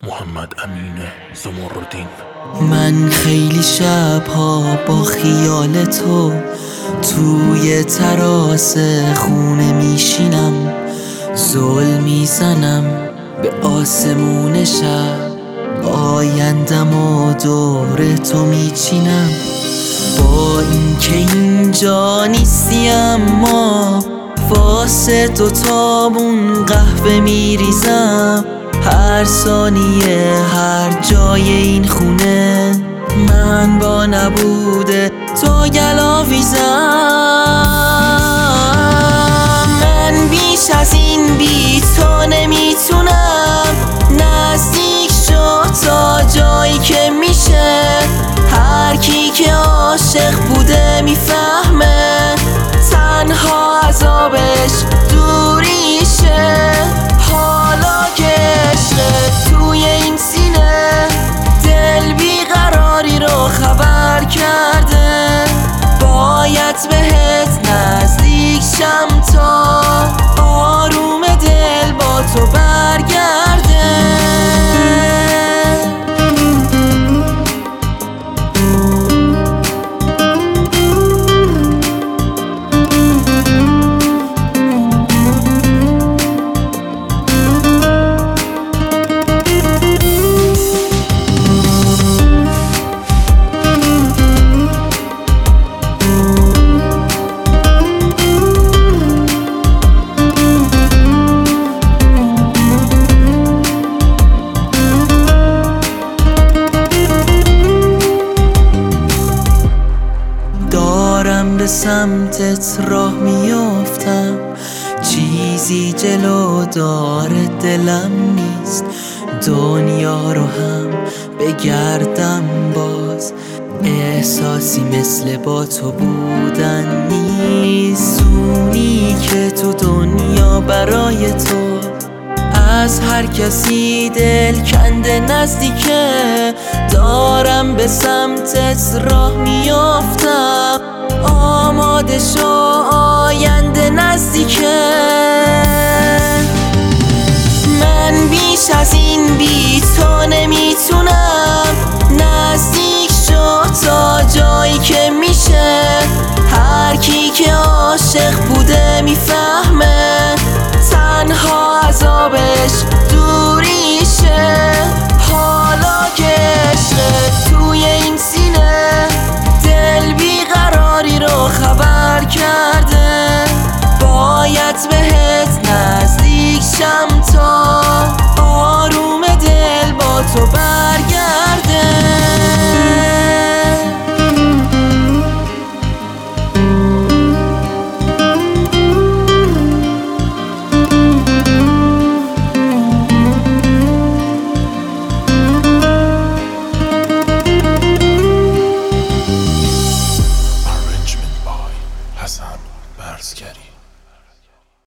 محمد امین زمردین. من خیلی شبها با خیال تو توی تراس خونه میشینم، زل میزنم به آسمون شب، آیندم و دور تو میچینم. با اینکه اینجا نیستی اما واسه دوتامون قهوه میریزم. هر ثانیه هر جای این خونه من با نبوده تو گلاویزم. من بیش از این بی تو نمیتونم، نزدیک شو تا جایی که میشه. هر کی که عاشق بوده میفهمه تنها عذابش دوریشه. حالا که عشق توی این سینه دل بیقراری رو خبر کرده، باید بهت نزدیک شم تا آروم دل با تو برگرده. به سمتت راه میافتم، چیزی جلو داره دلم نیست. دنیا رو هم بگردم باز احساسی مثل با تو بودن نیست. اونی که تو دنیا برای تو از هر کسی دل کنده نزدیکه. دارم به سمتت راه میافتم، آماده شو آینده نزدیکه. من بیش از این بی تو نمیتونم، نزدیک شو تا جایی که میشه. هر کی که عاشق بوده میفهمه تنها عذابش دوریشه. حالا که عشق توی این سینه دل بیقراری رو خبر کرده، باید بهت نزدیک شم تا آروم دل با تو برگرده.